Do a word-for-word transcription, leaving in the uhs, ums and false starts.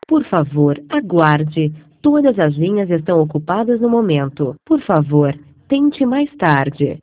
Por favor, aguarde. Todas as linhas estão ocupadas no momento. Por favor, tente mais tarde.